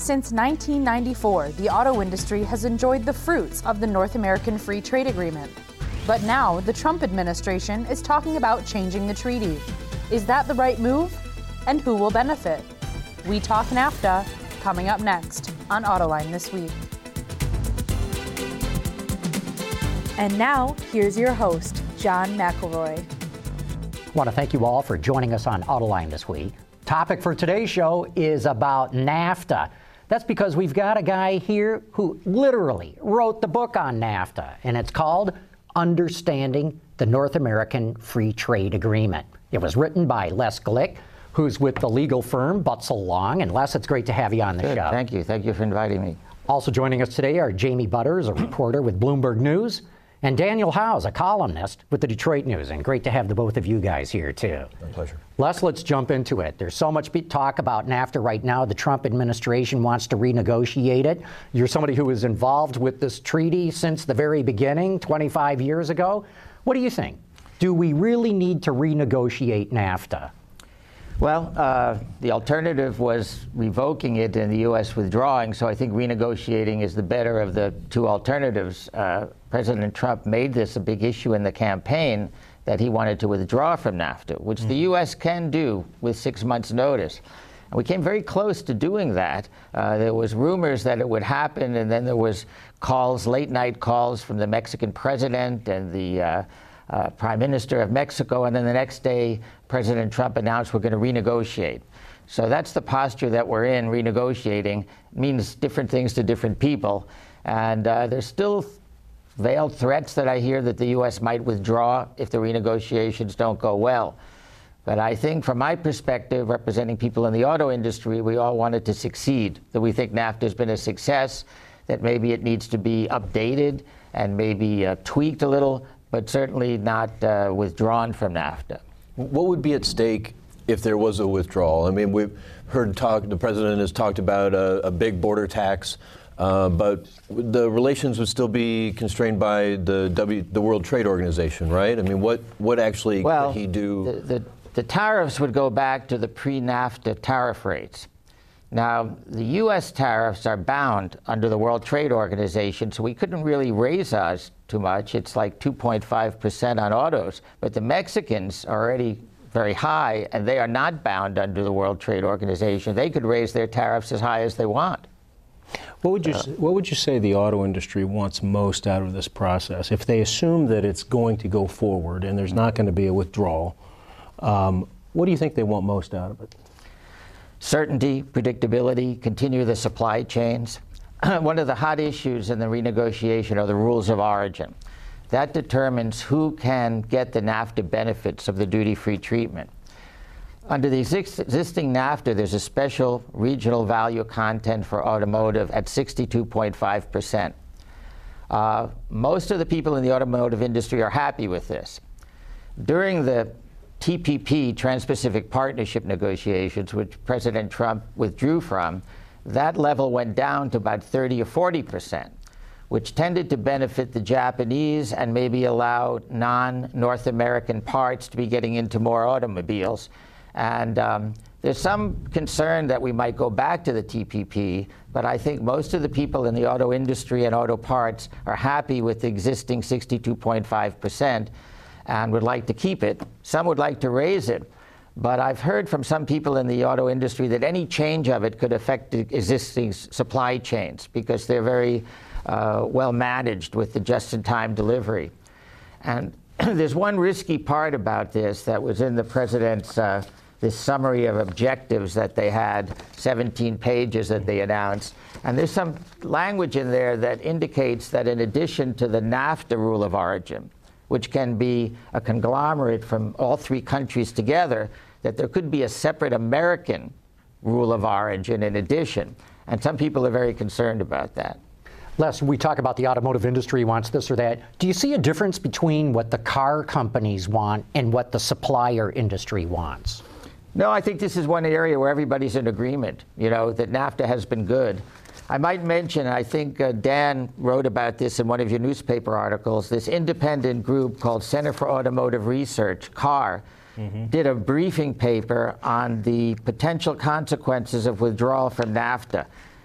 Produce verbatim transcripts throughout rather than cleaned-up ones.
Since nineteen ninety-four, the auto industry has enjoyed the fruits of the North American Free Trade Agreement. But now, the Trump administration is talking about changing the treaty. Is that the right move? And who will benefit? We talk NAFTA, coming up next on Autoline This Week. And now, here's your host, John McElroy. I want to thank you all for joining us on Autoline This Week. Topic for today's show is about NAFTA. That's because we've got a guy here who literally wrote the book on NAFTA, and it's called Understanding the North American Free Trade Agreement. It was written by Les Glick, who's with the legal firm Butzel Long. And Les, it's great to have you on the Good, show. Thank you. Thank you for inviting me. Also joining us today are Jamie Butters, a reporter with Bloomberg News, and Daniel Howes, a columnist with the Detroit News. And great to have the both of you guys here, too. My pleasure. Les, let's jump into it. There's so much talk about NAFTA right now. The Trump administration wants to renegotiate it. You're somebody who was involved with this treaty since the very beginning, twenty-five years ago. What do you think? Do we really need to renegotiate NAFTA? Well, uh, the alternative was revoking it and the U S withdrawing, so I think renegotiating is the better of the two alternatives. Uh, President Trump made this a big issue in the campaign that he wanted to withdraw from NAFTA, which mm-hmm. the U S can do with six months' notice. And we came very close to doing that. Uh, there was rumors that it would happen, and then there was calls, late-night calls from the Mexican president and the uh, Uh, Prime Minister of Mexico, and then the next day, President Trump announced we're going to renegotiate. So that's the posture that we're in. Renegotiating it means different things to different people. And uh, there's still veiled threats that I hear that the U S might withdraw if the renegotiations don't go well. But I think from my perspective, representing people in the auto industry, we all want it to succeed, that we think NAFTA has been a success, that maybe it needs to be updated and maybe uh, tweaked a little, but certainly not uh, withdrawn from NAFTA. What would be at stake if there was a withdrawal? I mean, we've heard talk, the president has talked about a, a big border tax, uh, but the relations would still be constrained by the W, the World Trade Organization, right? I mean, what, what actually well, could he do? The, the, the tariffs would go back to the pre-NAFTA tariff rates. Now, the U S tariffs are bound under the World Trade Organization, so we couldn't really raise ours too much. It's like two point five percent on autos. But the Mexicans are already very high, and they are not bound under the World Trade Organization. They could raise their tariffs as high as they want. What would you, uh, what would you say the auto industry wants most out of this process? If they assume that it's going to go forward and there's not going to be a withdrawal, um, what do you think they want most out of it? Certainty, predictability, continue the supply chains. One of the hot issues in the renegotiation are the rules of origin. That determines who can get the NAFTA benefits of the duty-free treatment. Under the exist- existing NAFTA, there's a special regional value content for automotive at sixty-two point five percent. Uh, most of the people in the automotive industry are happy with this. During the T P P, Trans-Pacific Partnership negotiations, which President Trump withdrew from, that level went down to about thirty or forty percent, which tended to benefit the Japanese and maybe allow non-North American parts to be getting into more automobiles. And um, there's some concern that we might go back to the T P P, but I think most of the people in the auto industry and auto parts are happy with the existing sixty-two point five percent. And would like to keep it. Some would like to raise it. But I've heard from some people in the auto industry that any change of it could affect the existing supply chains because they're very uh, well managed with the just-in-time delivery. And there's one risky part about this that was in the president's uh, this summary of objectives that they had, seventeen pages that they announced. And there's some language in there that indicates that in addition to the NAFTA rule of origin, which can be a conglomerate from all three countries together, that there could be a separate American rule of origin in addition. And some people are very concerned about that. Les, we talk about the automotive industry wants this or that. Do you see a difference between what the car companies want and what the supplier industry wants? No, I think this is one area where everybody's in agreement, you know, that NAFTA has been good. I might mention, I think uh, Dan wrote about this in one of your newspaper articles, this independent group called Center for Automotive Research, C A R, mm-hmm. did a briefing paper on the potential consequences of withdrawal from NAFTA.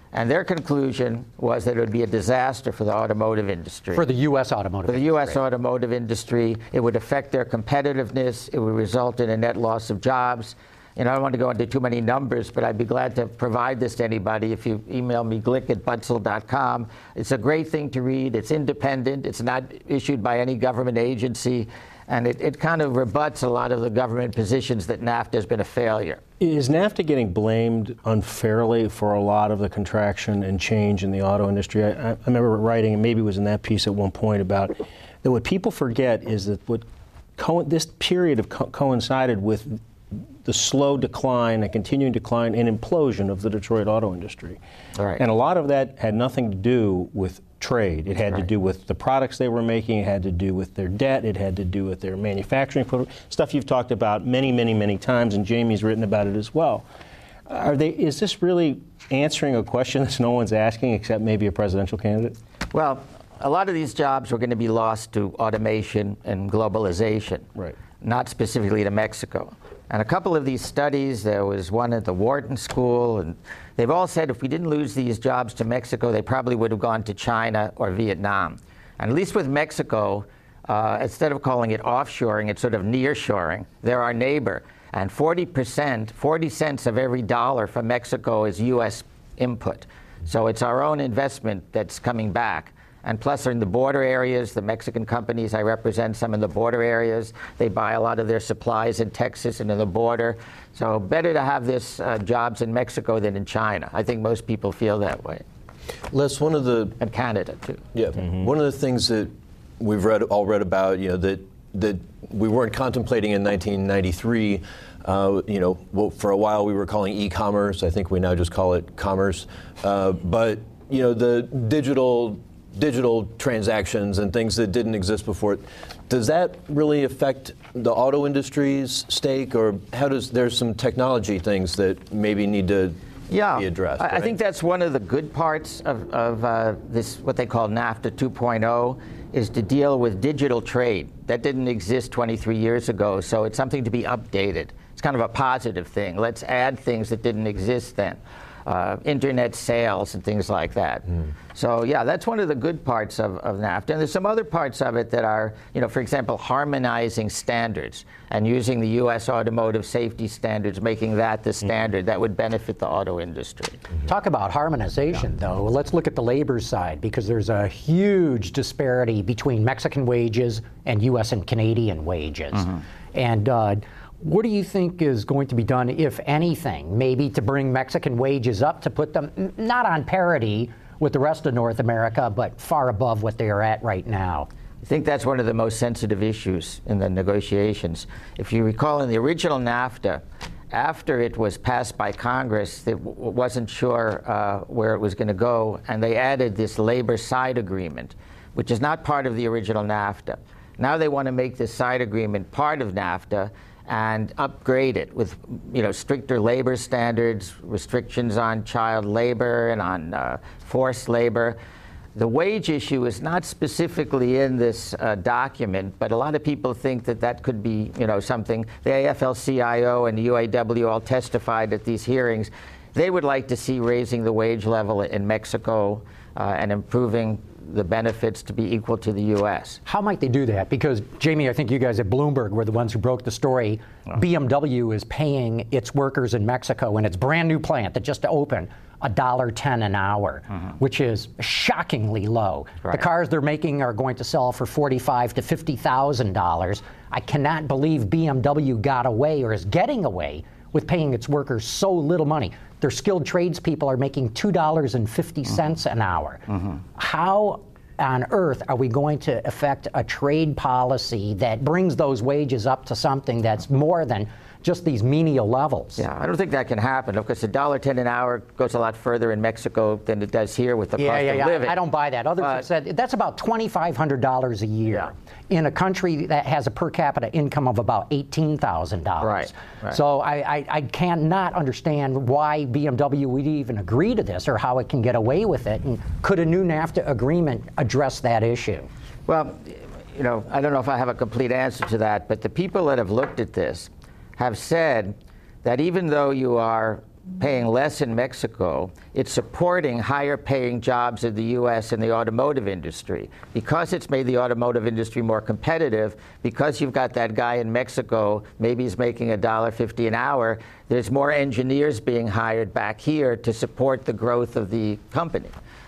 And their conclusion was that it would be a disaster for the automotive industry. For the U S automotive For the industry. U S automotive industry, it would affect their competitiveness. It would result in a net loss of jobs. And I don't want to go into too many numbers, but I'd be glad to provide this to anybody if you email me, glick at butzel dot com. It's a great thing to read. It's independent. It's not issued by any government agency. And it, it kind of rebuts a lot of the government positions that NAFTA has been a failure. Is NAFTA getting blamed unfairly for a lot of the contraction and change in the auto industry? I, I remember writing, and maybe it was in that piece at one point, about that what people forget is that what co- this period of co- coincided with the slow decline, a continuing decline and implosion of the Detroit auto industry. Right. And a lot of that had nothing to do with trade. It had Right. to do with the products they were making. It had to do with their debt. It had to do with their manufacturing, stuff you've talked about many, many, many times, and Jamie's written about it as well. Are they? Is this really answering a question that no one's asking except maybe a presidential candidate? Well, a lot of these jobs were going to be lost to automation and globalization, Right. not specifically to Mexico. And a couple of these studies, there was one at the Wharton School, and they've all said if we didn't lose these jobs to Mexico, they probably would have gone to China or Vietnam. And at least with Mexico, uh, instead of calling it offshoring, it's sort of nearshoring. They're our neighbor. And forty percent, forty cents of every dollar from Mexico is U S input. So it's our own investment that's coming back. And plus, in the border areas, the Mexican companies, I represent some in the border areas. They buy a lot of their supplies in Texas and in the border. So better to have this uh, jobs in Mexico than in China. I think most people feel that way. Les, one of the And Canada, too. yeah, mm-hmm. one of the things that we've read all read about, you know, that that we weren't contemplating in nineteen ninety-three. Uh, you know, well, for a while we were calling e-commerce. I think we now just call it commerce. Uh, but you know, the digital. digital transactions and things that didn't exist before. Does that really affect the auto industry's stake, or how does there's some technology things that maybe need to yeah, be addressed? I, right? I think that's one of the good parts of, of uh, this, what they call NAFTA two point oh, is to deal with digital trade. That didn't exist twenty-three years ago, so it's something to be updated. It's kind of a positive thing. Let's add things that didn't exist then. Uh, internet sales and things like that. Mm. So yeah, that's one of the good parts of, of NAFTA. And there's some other parts of it that are, you know, for example, harmonizing standards and using the U S automotive safety standards, making that the standard. Mm. That would benefit the auto industry. Mm-hmm. Talk about harmonization, yeah. though. Let's look at the labor side, because there's a huge disparity between Mexican wages and U S and Canadian wages. Mm-hmm. And uh, what do you think is going to be done, if anything, maybe to bring Mexican wages up, to put them n- not on parity with the rest of North America, but far above what they are at right now? I think that's one of the most sensitive issues in the negotiations. If you recall, in the original NAFTA, after it was passed by Congress, it w- wasn't sure uh, where it was going to go, and they added this labor side agreement, which is not part of the original NAFTA. Now they want to make this side agreement part of NAFTA and upgrade it with, you know, stricter labor standards, restrictions on child labor and on uh, forced labor. The wage issue is not specifically in this uh, document, but a lot of people think that that could be, you know, something. The A F L C I O and the U A W all testified at these hearings. They would like to see raising the wage level in Mexico uh, and improving the benefits to be equal to the U S. How might they do that? Because, Jamie, I think you guys at Bloomberg were the ones who broke the story. Oh. B M W is paying its workers in Mexico in its brand new plant that just opened one dollar ten an hour, mm-hmm. which is shockingly low. Right. The cars they're making are going to sell for forty-five thousand to fifty thousand dollars. I cannot believe B M W got away, or is getting away, with paying its workers so little money. Their skilled tradespeople are making two dollars and fifty cents mm-hmm. an hour. Mm-hmm. How on earth are we going to affect a trade policy that brings those wages up to something that's more than just these menial levels? Yeah, I don't think that can happen, because one dollar ten an hour goes a lot further in Mexico than it does here with the yeah, cost yeah, of yeah. living. I don't buy that. Others uh, have said that's about twenty-five hundred dollars a year yeah. in a country that has a per capita income of about eighteen thousand dollars. Right, right. So I, I, I cannot understand why B M W would even agree to this, or how it can get away with it. And could a new NAFTA agreement address that issue? Well, you know, I don't know if I have a complete answer to that, but the people that have looked at this have said that even though you are paying less in Mexico, it's supporting higher paying jobs in the U S and the automotive industry. Because it's made the automotive industry more competitive, because you've got that guy in Mexico, maybe he's making a dollar fifty an hour, there's more engineers being hired back here to support the growth of the company.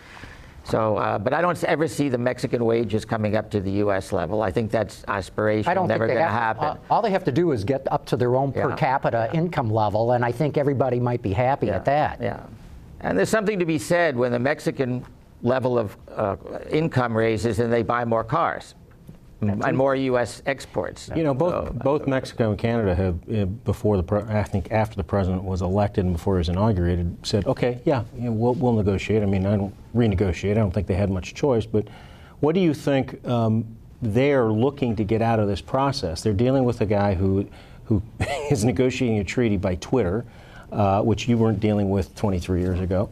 So, uh, but I don't ever see the Mexican wages coming up to the U S level. I think that's aspirational, I don't never think going to have, happen. All they have to do is get up to their own Yeah. per capita Yeah. income level, and I think everybody might be happy Yeah. at that. Yeah. And there's something to be said when the Mexican level of uh, income raises and they buy more cars and more U S exports. You know, both So, both Mexico and Canada have, uh, before the pre- I think after the president was elected and before he was inaugurated, said, okay, yeah, you know, we'll, we'll negotiate. I mean, I don't renegotiate. I don't think they had much choice. But what do you think um, they're looking to get out of this process? They're dealing with a guy who who is negotiating a treaty by Twitter, Uh, which you weren't dealing with twenty-three years ago.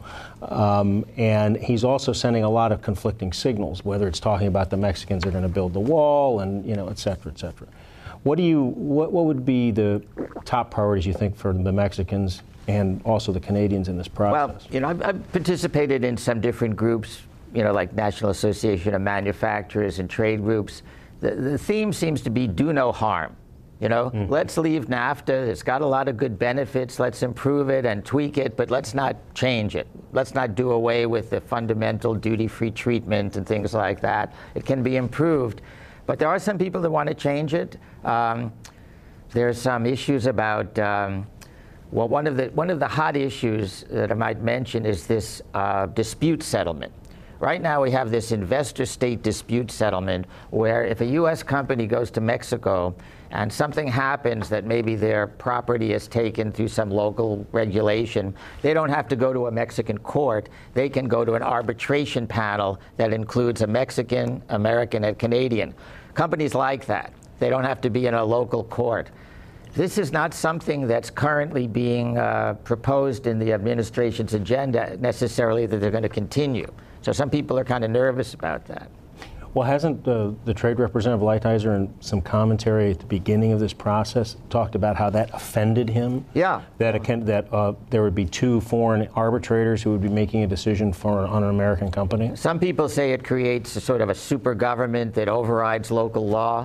Um, and he's also sending a lot of conflicting signals, whether it's talking about the Mexicans are going to build the wall and, you know, et cetera, et cetera. What do you, what, what would be the top priorities you think for the Mexicans and also the Canadians in this process? Well, you know, I've, I've participated in some different groups, you know, like National Association of Manufacturers and trade groups. The, the theme seems to be do no harm. You know, mm. let's leave NAFTA. It's got a lot of good benefits. Let's improve it and tweak it, but let's not change it. Let's not do away with the fundamental duty-free treatment and things like that. It can be improved. But there are some people that want to change it. Um, there's some issues about, um, well, one of the one of the hot issues that I might mention is this uh, dispute settlement. Right now we have this investor-state dispute settlement where if a U S company goes to Mexico and something happens that maybe their property is taken through some local regulation, they don't have to go to a Mexican court. They can go to an arbitration panel that includes a Mexican, American, and Canadian. Companies like that. They don't have to be in a local court. This is not something that's currently being uh, proposed in the administration's agenda necessarily that they're going to continue. So some people are kind of nervous about that. Well, hasn't uh, the Trade Representative Lighthizer in some commentary at the beginning of this process talked about how that offended him? Yeah. That, it can, that uh, there would be two foreign arbitrators who would be making a decision for on an American company? Some people say it creates a sort of a super government that overrides local law.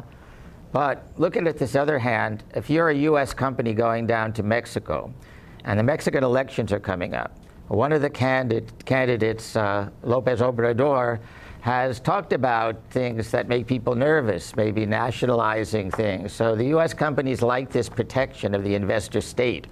But look at it this other hand. If you're a U S company going down to Mexico and the Mexican elections are coming up, one of the candidate, candidates, uh, Lopez Obrador, has talked about things that make people nervous, maybe nationalizing things. So the U S companies like this protection of the investor state.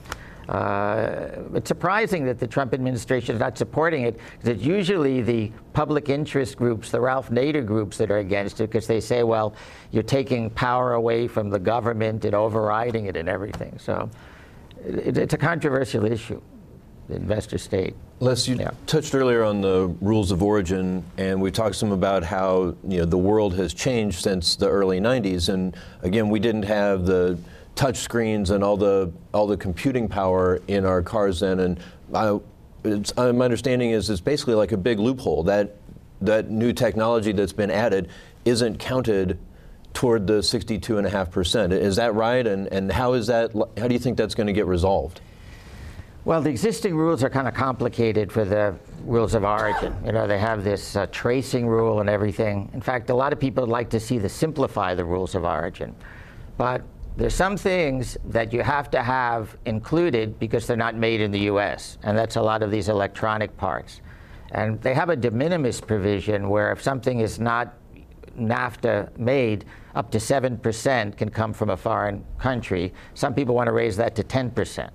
Uh, it's surprising that the Trump administration is not supporting it, because it's usually the public interest groups, the Ralph Nader groups, that are against it, because they say, well, you're taking power away from the government and overriding it and everything. So it, it's a controversial issue, the investor state. Les, you Yeah. touched earlier on the rules of origin, and we talked some about how, you know, the world has changed since the early nineties. And again, we didn't have the touch screens and all the all the computing power in our cars then. And I, it's, uh, my understanding is it's basically like a big loophole that that new technology that's been added isn't counted toward the sixty-two point five percent. Is that right? And and how is that? How do you think that's going to get resolved? Well, the existing rules are kind of complicated for the rules of origin. You know, they have this uh, tracing rule and everything. In fact, a lot of people would like to see the simplify the rules of origin. But there's some things that you have to have included because they're not made in the U S, and that's a lot of these electronic parts. And they have a de minimis provision where if something is not NAFTA made, up to seven percent can come from a foreign country. Some people want to raise that to ten percent.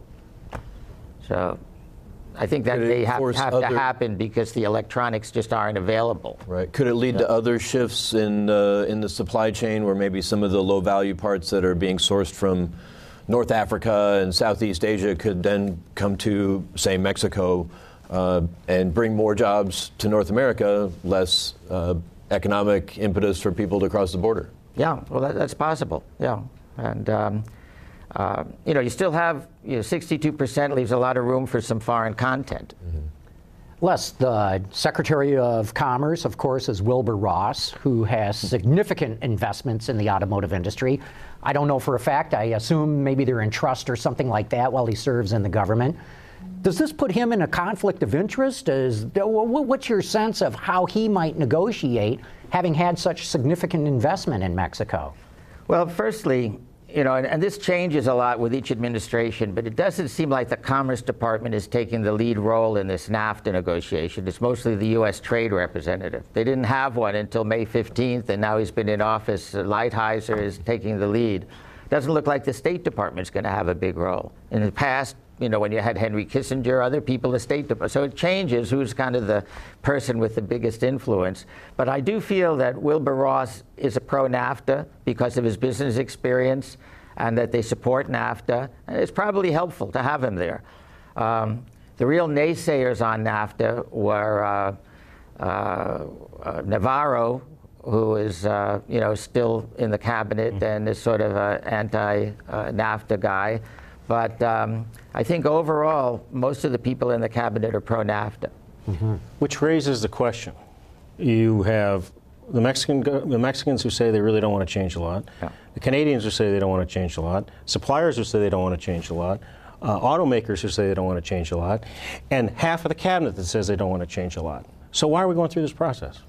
So I think that they have, have to happen because the electronics just aren't available. Right. Could it lead Yeah. to other shifts in uh, in the supply chain, where maybe some of the low-value parts that are being sourced from North Africa and Southeast Asia could then come to, say, Mexico uh, and bring more jobs to North America, less uh, economic impetus for people to cross the border? Yeah, well, that, that's possible. Yeah, and um, uh, you know, you still have, you know, sixty-two percent leaves a lot of room for some foreign content. Mm-hmm. Les, the Secretary of Commerce, of course, is Wilbur Ross, who has significant investments in the automotive industry. I don't know for a fact. I assume maybe they're in trust or something like that while he serves in the government. Does this put him in a conflict of interest? Is, what's your sense of how he might negotiate, having had such significant investment in Mexico? Well, firstly, you know, and, and this changes a lot with each administration, but it doesn't seem like the Commerce Department is taking the lead role in this NAFTA negotiation. It's mostly the U S Trade Representative. They didn't have one until May fifteenth, and now he's been in office. Lighthizer is taking the lead. Doesn't look like the State Department's going to have a big role. In the past, you know, when you had Henry Kissinger, other people, the State Department. So it changes who's kind of the person with the biggest influence. But I do feel that Wilbur Ross is a pro-NAFTA because of his business experience, and that they support NAFTA. And it's probably helpful to have him there. Um, the real naysayers on NAFTA were uh, uh, uh, Navarro, who is, uh, you know, still in the cabinet mm-hmm. and is sort of an anti-NAFTA uh, guy. But um, I think overall, most of the people in the cabinet are pro-NAFTA. Mm-hmm. Which raises the question. You have the Mexican, the Mexicans who say they really don't want to change a lot. Yeah. The Canadians who say they don't want to change a lot. Suppliers who say they don't want to change a lot. Uh, automakers who say they don't want to change a lot. And half of the cabinet that says they don't want to change a lot. So why are we going through this process?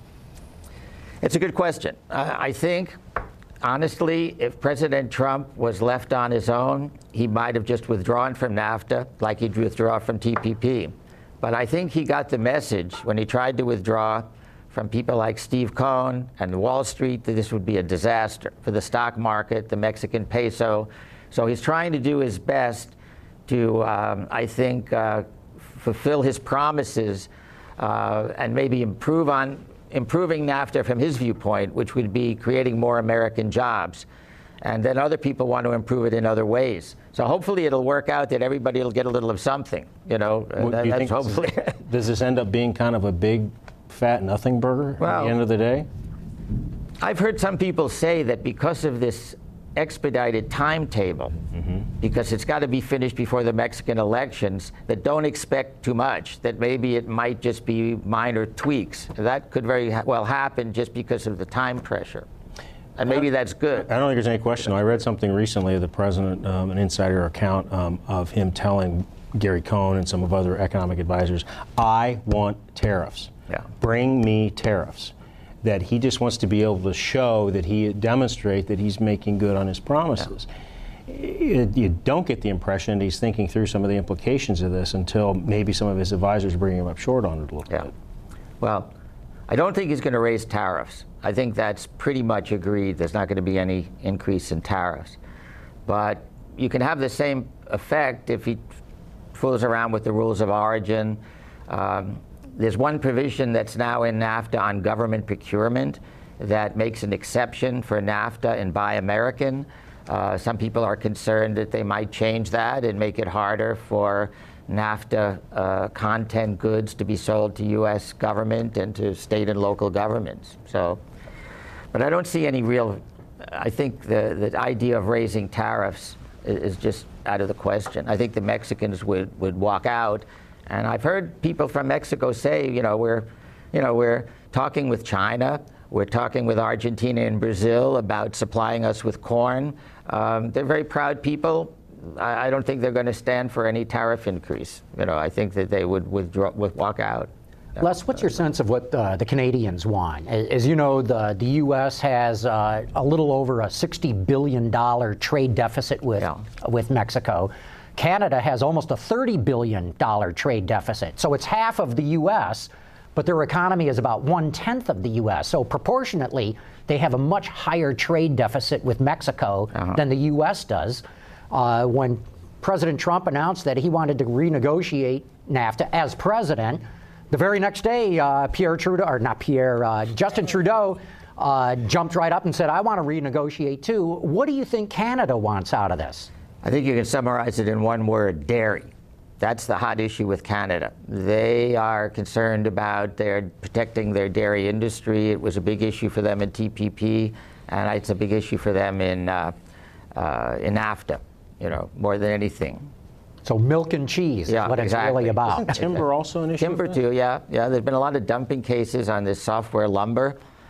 It's a good question. Uh, I think, honestly, if President Trump was left on his own, he might have just withdrawn from NAFTA like he'd withdraw from T P P. But I think he got the message when he tried to withdraw from people like Steve Cohen and Wall Street that this would be a disaster for the stock market, the Mexican peso. So he's trying to do his best to, um, I think, uh, fulfill his promises uh, and maybe improve on improving NAFTA from his viewpoint, which would be creating more American jobs. And then other people want to improve it in other ways. So hopefully it'll work out that everybody will get a little of something, you know. Well, that, do you that's think hopefully. This is, does this end up being kind of a big, fat nothing burger well, at the end of the day? I've heard some people say that because of this expedited timetable, mm-hmm. because it's got to be finished before the Mexican elections, that don't expect too much, that maybe it might just be minor tweaks. That could very ha- well happen just because of the time pressure. And maybe that's good. I don't think there's any question. I read something recently of the president, um, an insider account um, of him telling Gary Cohn and some of other economic advisors, I want tariffs. Yeah. Bring me tariffs. That he just wants to be able to show that he demonstrate that he's making good on his promises. Yeah. It, you don't get the impression that he's thinking through some of the implications of this until maybe some of his advisors bring him up short on it a little yeah. bit. Well, I don't think he's going to raise tariffs. I think that's pretty much agreed. There's not going to be any increase in tariffs. But you can have the same effect if he fools around with the rules of origin. Um, There's one provision that's now in NAFTA on government procurement that makes an exception for NAFTA and Buy American. Uh, some people are concerned that they might change that and make it harder for NAFTA uh, content goods to be sold to U S government and to state and local governments. So, but I don't see any real, I think the, the idea of raising tariffs is, is just out of the question. I think the Mexicans would, would walk out. And I've heard people from Mexico say, you know, we're, you know, we're talking with China, we're talking with Argentina and Brazil about supplying us with corn. Um, they're very proud people. I, I don't think they're going to stand for any tariff increase. You know, I think that they would withdraw, would walk out. Les, what's your sense of what uh, the Canadians want? As you know, the, the U S has uh, a little over a sixty billion dollars trade deficit with, yeah. with Mexico. Canada has almost a thirty billion dollars trade deficit. So it's half of the U S, but their economy is about one-tenth of the U S. So proportionately, they have a much higher trade deficit with Mexico uh-huh. than the U S does. Uh, when President Trump announced that he wanted to renegotiate NAFTA as president, the very next day, uh, Pierre Trudeau, or not Pierre, uh, Justin Trudeau uh, jumped right up and said, I want to renegotiate too. What do you think Canada wants out of this? I think you can summarize it in one word, dairy. That's the hot issue with Canada. They are concerned about their protecting their dairy industry. It was a big issue for them in T P P, and it's a big issue for them in, uh, uh, in NAFTA, you know, more than anything. So milk and cheese yeah, is what exactly. it's really about. Isn't timber also an issue? Timber too, yeah. Yeah, there's been a lot of dumping cases on this software lumber.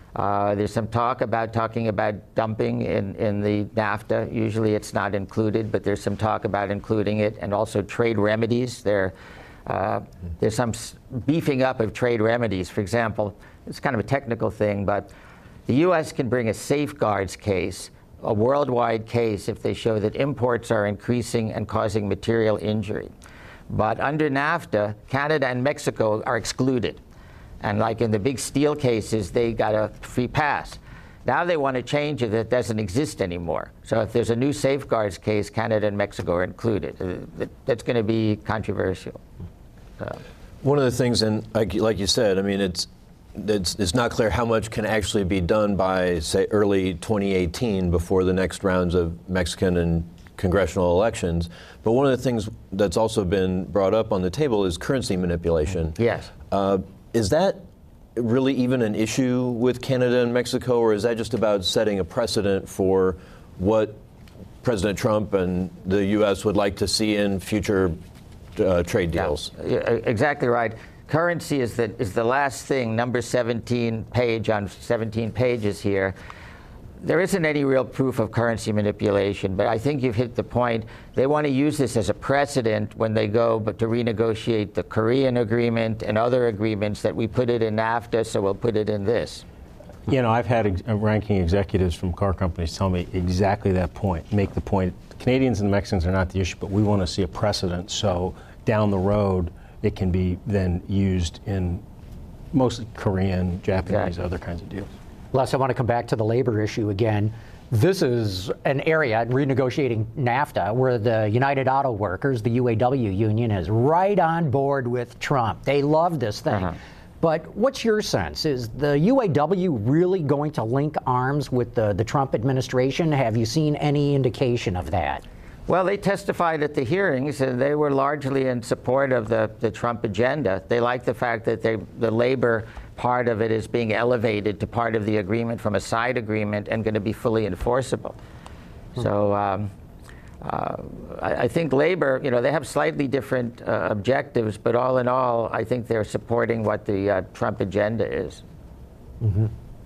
Uh, there's some talk about talking about dumping in, in the NAFTA. Usually it's not included, but there's some talk about including it, and also trade remedies. There, uh, there's some beefing up of trade remedies. For example, it's kind of a technical thing, but the U S can bring a safeguards case, a worldwide case, if they show that imports are increasing and causing material injury. But under NAFTA, Canada and Mexico are excluded. And like in the big steel cases, they got a free pass. Now they want to change it, that doesn't exist anymore. So if there's a new safeguards case, Canada and Mexico are included. Uh, that's going to be controversial. So. One of the things, and like, like you said, I mean, it's, it's it's not clear how much can actually be done by, say, early twenty eighteen before the next rounds of Mexican and congressional elections. But one of the things that's also been brought up on the table is currency manipulation. Yes. Uh, is that really even an issue with Canada and Mexico, or is that just about setting a precedent for what President Trump and the U S would like to see in future uh, trade deals? Yeah, exactly right. Currency is the, is the last thing, number seventeen page on seventeen pages here. There isn't any real proof of currency manipulation, but I think you've hit the point. They want to use this as a precedent when they go but to renegotiate the Korean agreement and other agreements, that we put it in NAFTA, so we'll put it in this. You know, I've had ex- ranking executives from car companies tell me exactly that point, make the point. Canadians and Mexicans are not the issue, but we want to see a precedent, so down the road it can be then used in mostly Korean, Japanese, Exactly. other kinds of deals. Les, I want to come back to the labor issue again. This is an area, renegotiating NAFTA, where the United Auto Workers, the U A W union, is right on board with Trump. They love this thing. Uh-huh. But what's your sense? Is the U A W really going to link arms with the, the Trump administration? Have you seen any indication of that? Well, they testified at the hearings, and they were largely in support of the, the Trump agenda. They like the fact that they, the labor part of it is being elevated to part of the agreement from a side agreement and going to be fully enforceable. Hmm. So um, uh, I, I think labor, you know, they have slightly different uh, objectives, but all in all, I think they're supporting what the uh, Trump agenda is. Mm-hmm.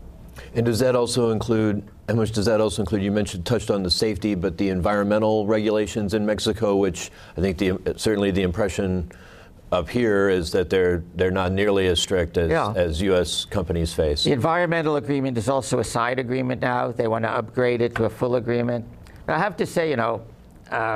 And does that also include, how much does that also include, you mentioned, touched on the safety, but the environmental regulations in Mexico, which I think the, certainly the impression up here is that they're they're not nearly as strict as, yeah. as U S companies face. The environmental agreement is also a side agreement now. They want to upgrade it to a full agreement. But I have to say, you know, uh,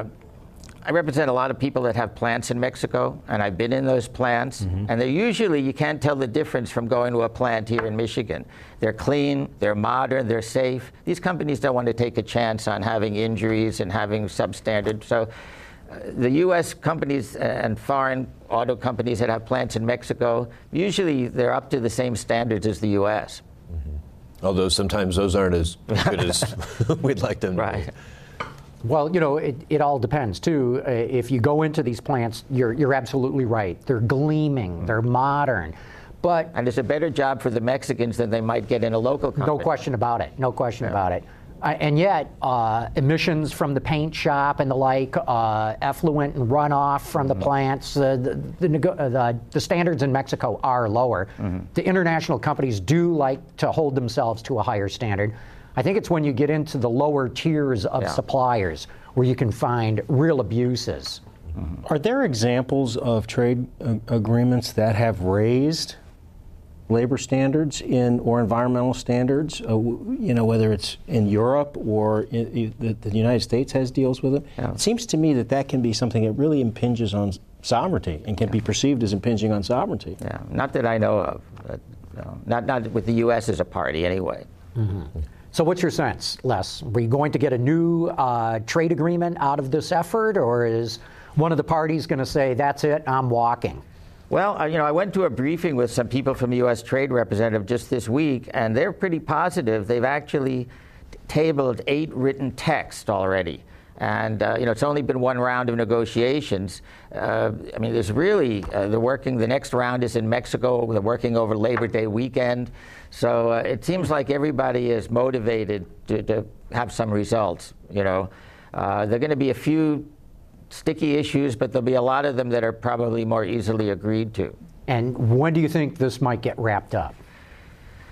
I represent a lot of people that have plants in Mexico, and I've been in those plants, mm-hmm. and they're usually, you can't tell the difference from going to a plant here in Michigan. They're clean, they're modern, they're safe. These companies don't want to take a chance on having injuries and having substandard. So uh, the U S companies and foreign auto companies that have plants in Mexico, usually they're up to the same standards as the U S. Mm-hmm. Although sometimes those aren't as good as we'd like them right. to be. Well, you know, it, it all depends, too. Uh, if you go into these plants, you're, you're absolutely right. They're gleaming. Mm. They're modern. But and it's a better job for the Mexicans than they might get in a local company. No question about it. No question yeah. about it. Uh, and yet, uh, emissions from the paint shop and the like, uh, effluent and runoff from mm-hmm. the plants, uh, the, the, nego- uh, the, the standards in Mexico are lower. Mm-hmm. The international companies do like to hold themselves to a higher standard. I think it's when you get into the lower tiers of yeah. suppliers where you can find real abuses. Mm-hmm. Are there examples of trade uh, agreements that have raised labor standards in or environmental standards? Uh, you know, whether it's in Europe or in, in, the, the United States has deals with it. Yeah. It seems to me that that can be something that really impinges on sovereignty and can yeah. be perceived as impinging on sovereignty. Yeah, not that I know of. But, no. Not not with the U S as a party, anyway. Mm-hmm. So what's your sense, Les? Are we going to get a new uh, trade agreement out of this effort, or is one of the parties going to say, that's it, I'm walking? Well, uh, you know, I went to a briefing with some people from the U S Trade Representative just this week, and they're pretty positive. They've actually t- tabled eight written texts already. And, uh, you know, it's only been one round of negotiations. Uh, I mean, there's really, uh, they're working, the next round is in Mexico. They're working over Labor Day weekend. So uh, it seems like everybody is motivated to, to have some results, you know. Uh, there are going to be a few sticky issues, but there'll be a lot of them that are probably more easily agreed to. And when do you think this might get wrapped up?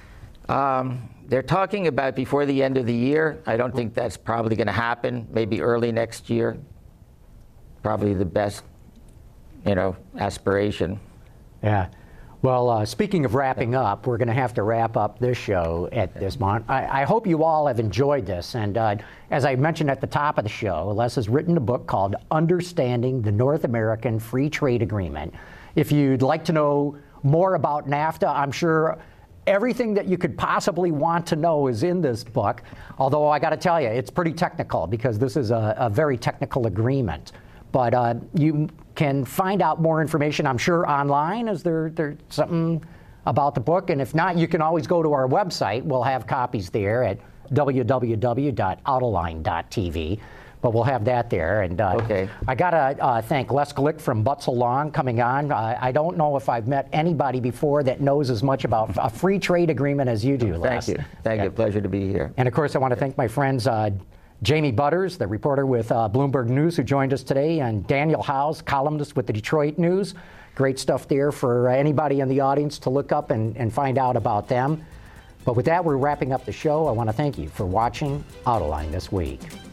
Um, they're talking about before the end of the year. I don't think that's probably going to happen. Maybe early next year. Probably the best, you know, aspiration. Yeah. Well, uh, speaking of wrapping up, we're going to have to wrap up this show at this moment. I, I hope you all have enjoyed this. And uh, as I mentioned at the top of the show, Les has written a book called Understanding the North American Free Trade Agreement. If you'd like to know more about NAFTA, I'm sure everything that you could possibly want to know is in this book. Although I got to tell you, it's pretty technical because this is a, a very technical agreement. But uh, you can find out more information, I'm sure, online. Is there, there something about the book? And if not, you can always go to our website. We'll have copies there at w w w dot autoline dot t v. But we'll have that there. And uh, okay. I got to uh, thank Les Glick from Butzel Long coming on. Uh, I don't know if I've met anybody before that knows as much about a free trade agreement as you do, Les. Thank you. Thank yeah. you. Pleasure to be here. And, of course, I want to thank my friends uh, Jamie Butters, the reporter with uh, Bloomberg News, who joined us today, and Daniel Howes, columnist with the Detroit News. Great stuff there for uh, anybody in the audience to look up and, and find out about them. But with that, we're wrapping up the show. I want to thank you for watching Autoline this week.